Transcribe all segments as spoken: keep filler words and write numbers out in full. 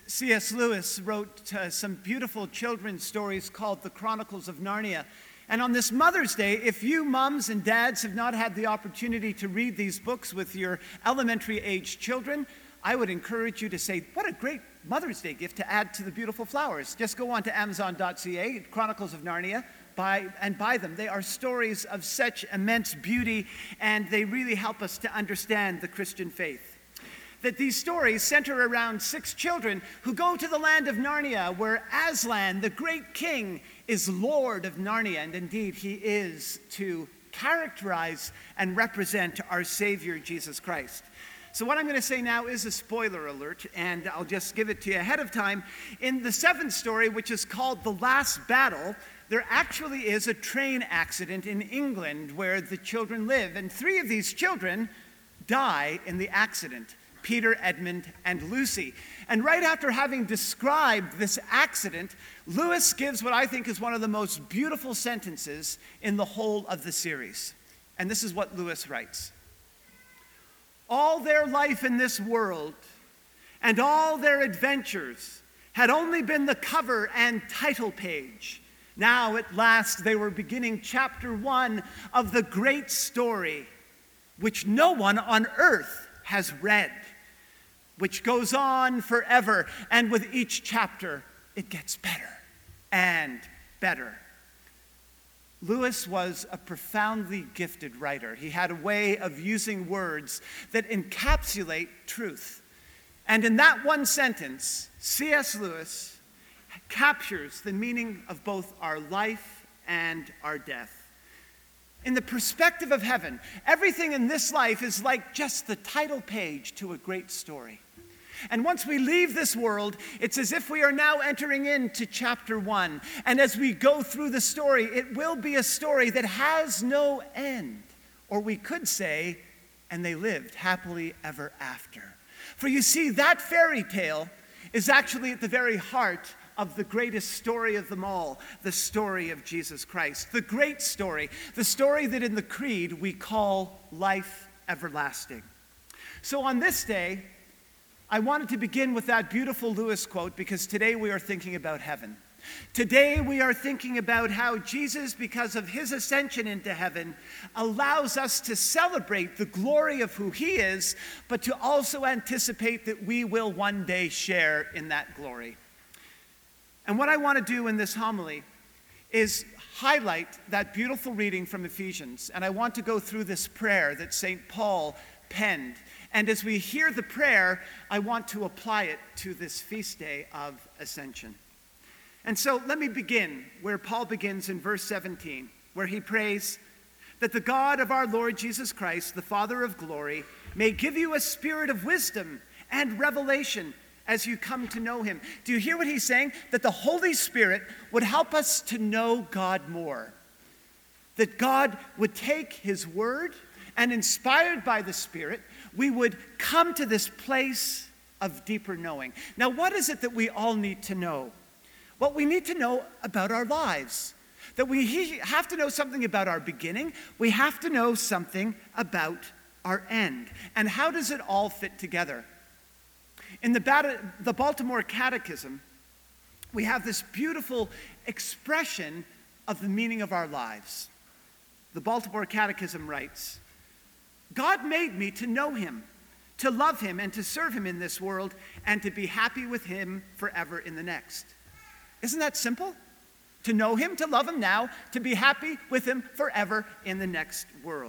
C S Lewis wrote uh, some beautiful children's stories called The Chronicles of Narnia. And on this Mother's Day, if you moms and dads have not had the opportunity to read these books with your elementary age children, I would encourage you to say, what a great Mother's Day gift to add to the beautiful flowers. Just go on to amazon dot c a, Chronicles of Narnia, buy, and buy them. They are stories of such immense beauty, and they really help us to understand the Christian faith. That these stories center around six children who go to the land of Narnia, where Aslan, the great king, is Lord of Narnia, and indeed he is to characterize and represent our Savior, Jesus Christ. So what I'm going to say now is a spoiler alert, and I'll just give it to you ahead of time. In the seventh story, which is called The Last Battle, there actually is a train accident in England where the children live, and three of these children die in the accident. Peter, Edmund, and Lucy. And right after having described this accident, Lewis gives what I think is one of the most beautiful sentences in the whole of the series. And this is what Lewis writes. All their life in this world and all their adventures had only been the cover and title page. Now at last they were beginning chapter one of the great story, which no one on earth has read, which goes on forever, and with each chapter, it gets better and better. Lewis was a profoundly gifted writer. He had a way of using words that encapsulate truth. And in that one sentence, C S Lewis captures the meaning of both our life and our death. In the perspective of heaven, everything in this life is like just the title page to a great story. And once we leave this world, it's as if we are now entering into chapter one. And as we go through the story, it will be a story that has no end. Or we could say, and they lived happily ever after. For you see, that fairy tale is actually at the very heart of the greatest story of them all, the story of Jesus Christ. The great story, the story that in the Creed we call life everlasting. So on this day, I wanted to begin with that beautiful Lewis quote because today we are thinking about heaven. Today we are thinking about how Jesus, because of his ascension into heaven, allows us to celebrate the glory of who he is, but to also anticipate that we will one day share in that glory. And what I want to do in this homily is highlight that beautiful reading from Ephesians. And I want to go through this prayer that Saint Paul penned. And as we hear the prayer, I want to apply it to this feast day of Ascension. And so let me begin where Paul begins in verse seventeen, where he prays that the God of our Lord Jesus Christ, the Father of glory, may give you a spirit of wisdom and revelation as you come to know him. Do you hear what he's saying? That the Holy Spirit would help us to know God more. That God would take his word, and inspired by the Spirit, we would come to this place of deeper knowing. Now, what is it that we all need to know? Well, we need to know about our lives. That we have to know something about our beginning. We have to know something about our end. And how does it all fit together? In the, the Baltimore Catechism, we have this beautiful expression of the meaning of our lives. The Baltimore Catechism writes, God made me to know him, to love him, and to serve him in this world, and to be happy with him forever in the next. Isn't that simple? To know him, to love him now, to be happy with him forever in the next world.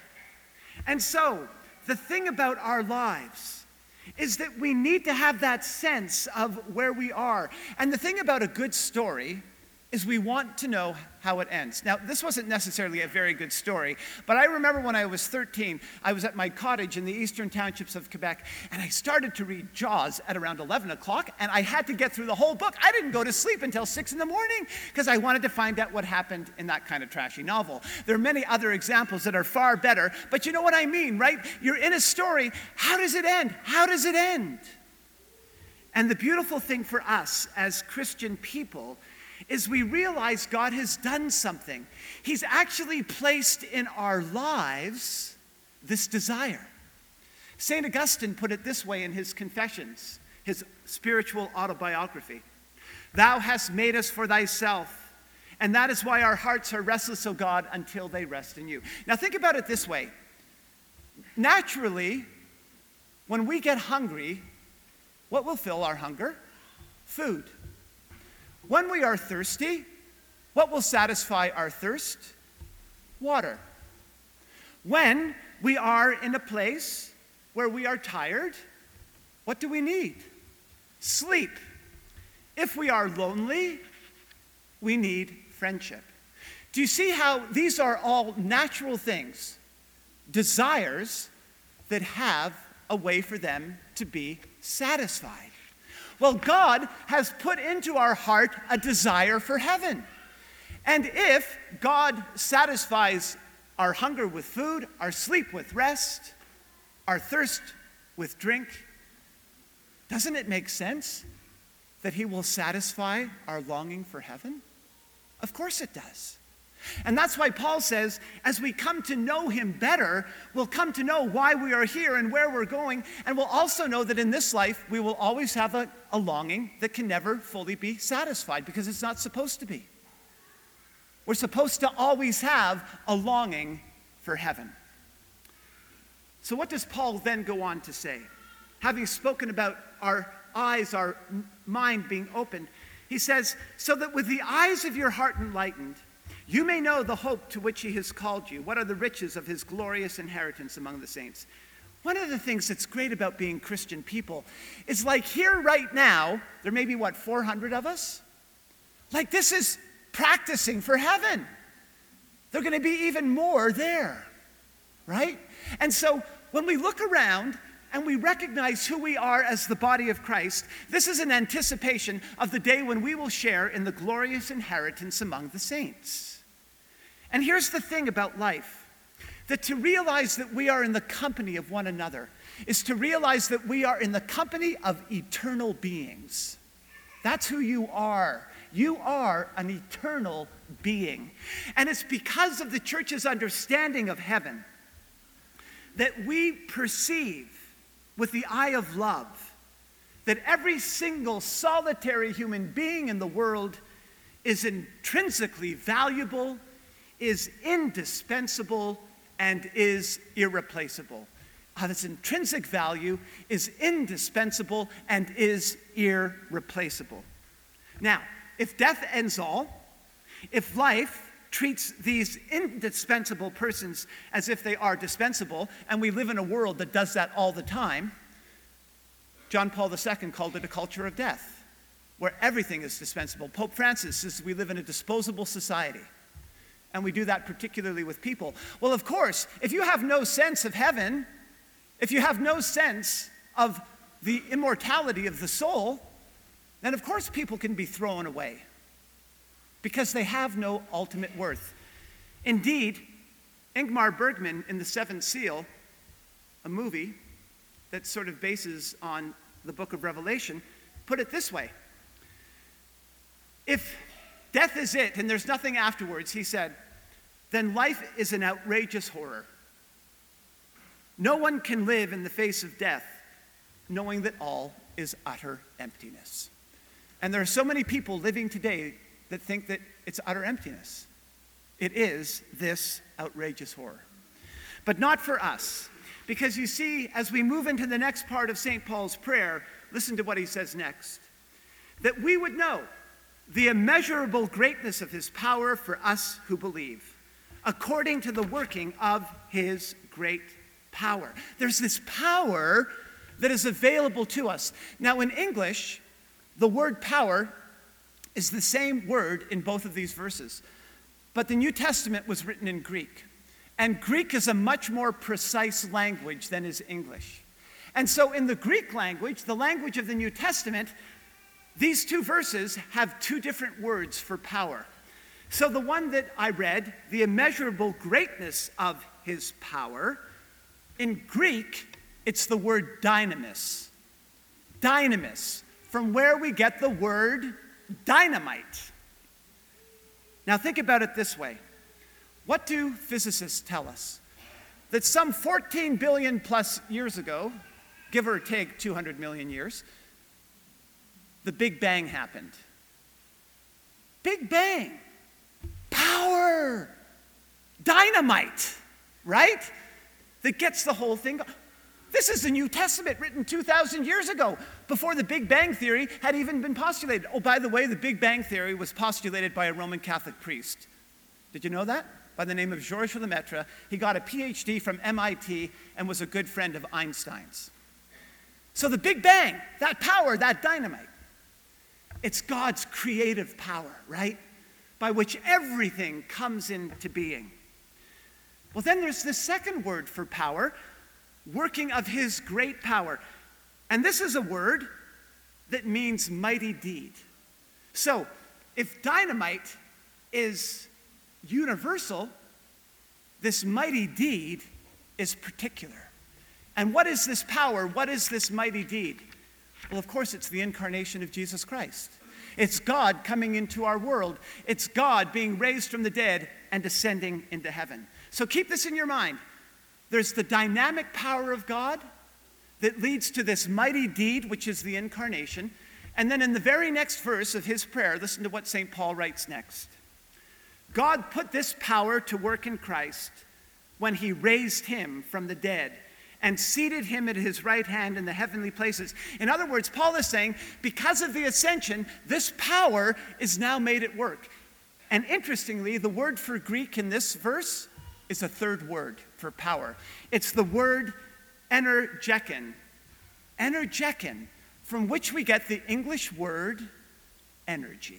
And so, the thing about our lives is that we need to have that sense of where we are. And the thing about a good story is we want to know how it ends. Now, this wasn't necessarily a very good story, but I remember when I was thirteen, I was at my cottage in the eastern townships of Quebec, and I started to read Jaws at around eleven o'clock, and I had to get through the whole book. I didn't go to sleep until six in the morning because I wanted to find out what happened in that kind of trashy novel. There are many other examples that are far better, but you know what I mean, right? You're in a story. How does it end? How does it end? And the beautiful thing for us as Christian people is we realize God has done something. He's actually placed in our lives this desire. Saint Augustine put it this way in his Confessions. his spiritual autobiography. Thou hast made us for thyself, and that is why our hearts are restless, O God, until they rest in you. Now think about it this way. Naturally, when we get hungry, what will fill our hunger? Food. When we are thirsty, what will satisfy our thirst? Water. When we are in a place where we are tired, what do we need? Sleep. If we are lonely, we need friendship. Do you see how these are all natural things, desires that have a way for them to be satisfied? Well, God has put into our heart a desire for heaven. And if God satisfies our hunger with food, our sleep with rest, our thirst with drink, doesn't it make sense that he will satisfy our longing for heaven? Of course it does. And that's why Paul says, as we come to know him better, we'll come to know why we are here and where we're going, and we'll also know that in this life we will always have a, a longing that can never fully be satisfied, because it's not supposed to be. We're supposed to always have a longing for heaven. So what does Paul then go on to say? Having spoken about our eyes, our mind being opened, he says, so that with the eyes of your heart enlightened, you may know the hope to which he has called you. What are the riches of his glorious inheritance among the saints? One of the things that's great about being Christian people is, like, here right now, there may be, what, four hundred of us? Like, this is practicing for heaven. There are going to be even more there, right? And so when we look around and we recognize who we are as the body of Christ, this is an anticipation of the day when we will share in the glorious inheritance among the saints. And here's the thing about life, that to realize that we are in the company of one another is to realize that we are in the company of eternal beings. That's who you are. You are an eternal being. And it's because of the church's understanding of heaven that we perceive with the eye of love that every single solitary human being in the world is intrinsically valuable, is indispensable, and is irreplaceable. Uh, this intrinsic value is indispensable and is irreplaceable. Now, if death ends all, if life treats these indispensable persons as if they are dispensable, and we live in a world that does that all the time, John Paul the Second called it a culture of death, where everything is dispensable. Pope Francis says we live in a disposable society, and we do that particularly with people. Well, of course, if you have no sense of heaven, if you have no sense of the immortality of the soul, then of course people can be thrown away, because they have no ultimate worth. Indeed, Ingmar Bergman in The Seventh Seal, a movie that sort of bases on the book of Revelation, put it this way. If death is it and there's nothing afterwards, he said, then life is an outrageous horror. No one can live in the face of death knowing that all is utter emptiness. And there are so many people living today that think that it's utter emptiness. It is this outrageous horror. But not for us. Because you see, as we move into the next part of Saint Paul's prayer, listen to what he says next. That we would know the immeasurable greatness of his power for us who believe, according to the working of his great power. There's this power that is available to us. Now, in English, the word power is the same word in both of these verses. But the New Testament was written in Greek. And Greek is a much more precise language than is English. And so in the Greek language, the language of the New Testament, these two verses have two different words for power. So the one that I read, the immeasurable greatness of his power, in Greek, it's the word dynamis. Dynamis, from where we get the word dynamite. Now think about it this way. What do physicists tell us? That some fourteen billion plus years ago, give or take two hundred million years, the Big Bang happened. Big Bang. Power. Dynamite, right? That gets the whole thing. This is the New Testament written two thousand years ago, before the Big Bang Theory had even been postulated. Oh, by the way, the Big Bang Theory was postulated by a Roman Catholic priest. Did you know that? By the name of Georges Lemaitre. He got a P H D from M I T and was a good friend of Einstein's. So the Big Bang, that power, that dynamite, it's God's creative power, right? By which everything comes into being. Well, then there's the second word for power, working of his great power. And this is a word that means mighty deed. So, if dynamite is universal, this mighty deed is particular. And what is this power? What is this mighty deed? Well, of course, it's the incarnation of Jesus Christ. It's God coming into our world. It's God being raised from the dead and ascending into heaven. So keep this in your mind. There's the dynamic power of God that leads to this mighty deed, which is the incarnation. And then in the very next verse of his prayer, listen to what Saint Paul writes next. God put this power to work in Christ when he raised him from the dead and seated him at his right hand in the heavenly places. In other words, Paul is saying, because of the ascension, this power is now made at work. And interestingly, the word for Greek in this verse is a third word for power. It's the word energekin. Energekin, from which we get the English word energy.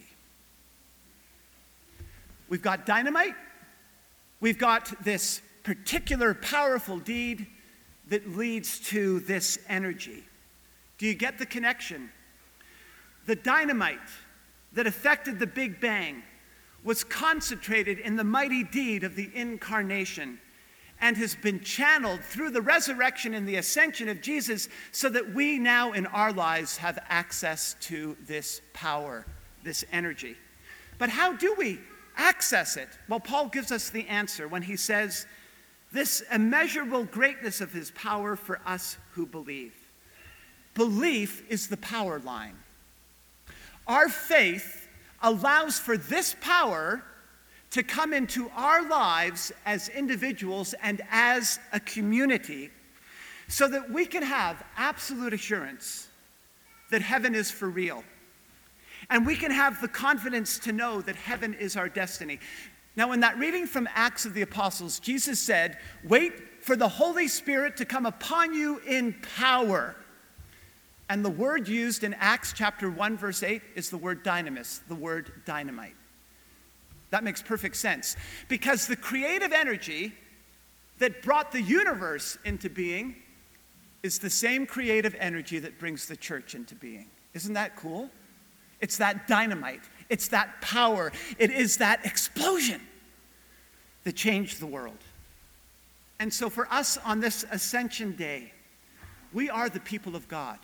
We've got dynamite. We've got this particular powerful deed that leads to this energy. Do you get the connection? The dynamite that affected the Big Bang was concentrated in the mighty deed of the incarnation and has been channeled through the resurrection and the ascension of Jesus so that we now in our lives have access to this power, this energy. But how do we access it? Well, Paul gives us the answer when he says, this immeasurable greatness of his power for us who believe. Belief is the power line. Our faith allows for this power to come into our lives as individuals and as a community so that we can have absolute assurance that heaven is for real. And we can have the confidence to know that heaven is our destiny. Now, in that reading from Acts of the Apostles, Jesus said, wait for the Holy Spirit to come upon you in power. And the word used in Acts chapter one, verse eight is the word dynamis, the word dynamite. That makes perfect sense. Because the creative energy that brought the universe into being is the same creative energy that brings the church into being. Isn't that cool? It's that dynamite. It's that power. It is that explosion that changed the world. And so for us on this Ascension Day, we are the people of God.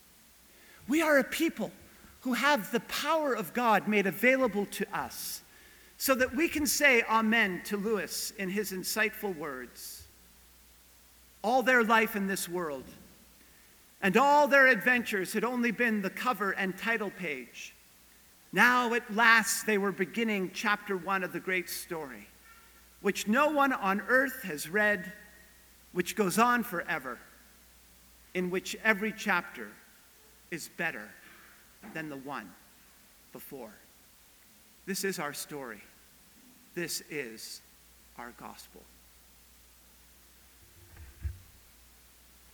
We are a people who have the power of God made available to us so that we can say amen to Lewis in his insightful words. All their life in this world and all their adventures had only been the cover and title page. Now at last they were beginning chapter one of the great story, which no one on earth has read, which goes on forever, in which every chapter is better than the one before. This is our story. This is our gospel.